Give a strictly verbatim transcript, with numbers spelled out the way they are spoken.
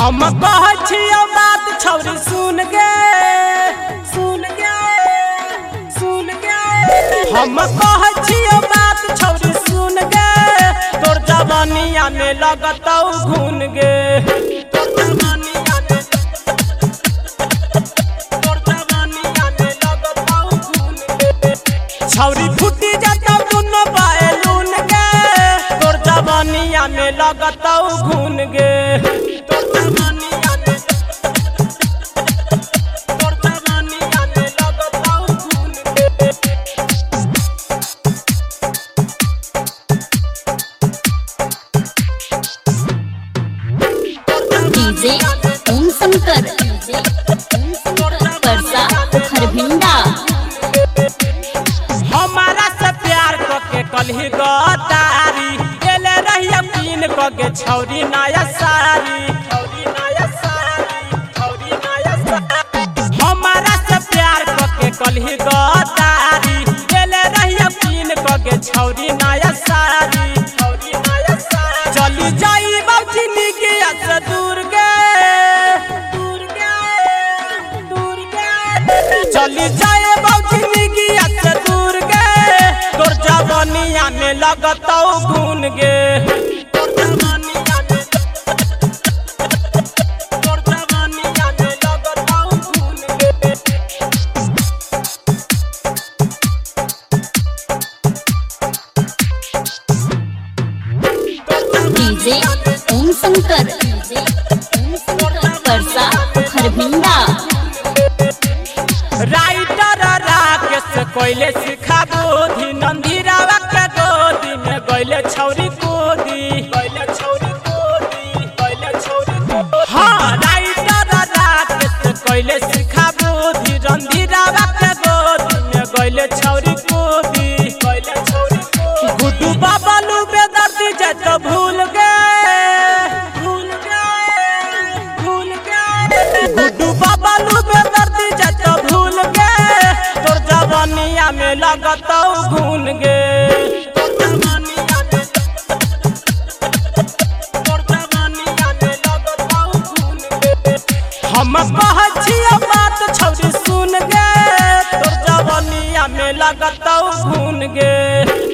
हम कह छियो बात छौरी सुन गे सुन गे सुन गे हम कह छियो बात छौरी सुन गे तोर जवानिया में लगतौ घुन गे तोर जवानिया में तोर जवानिया में लगतौ घुन गे छौरी फुटी जाता दुनो बैलून गे तोर जवानिया में लगतौ घुन गे डीजे ओम शंकर परसा खरभिंडा। हमारा से प्यार करके कलही गतारी गेले रहिया पीन के छौरी नया सारी छौरी नया सारी छौरी नया सारी हमारा से प्यार करके कलही गतारी गेले रहिया पीन के छौरी नया सारी छौरी नया सारी चली जाई बाबूजी के से दूर गे दूर गे दूर गे चली जाए बाबूजी के से दूर गे तोर जवानिया में लगतौ घुन गे तोर जवानिया में तोर जवानिया में लगतौ घुन गे डीजे ओम शंकर परसा खरभिंडा। राइटर राकेश कोइले सिखा बोधी नंदीरावा के गोदी में गइले छौरी कोदी गइले छौरी कोदी गइले छौरी कोदी हां राइटर राकेश कोइले सिखा बोधी नंदीरावा के गोदी में गइले छौरी कोदी गइले छौरी कोदी गुड्डू बाबलू बेदर्दी जत भूल गए भूल गए भूल गए गुड्डू बाबलू बेदर्दी जत भूल गए तोर जवानिया में लगतौ घुन गे तोर जवानिया में तोर जवानिया में लगतौ घुन गे हम कह छियो बात छौरी सुन गे तोर जवानिया में लगतौ घुन गे।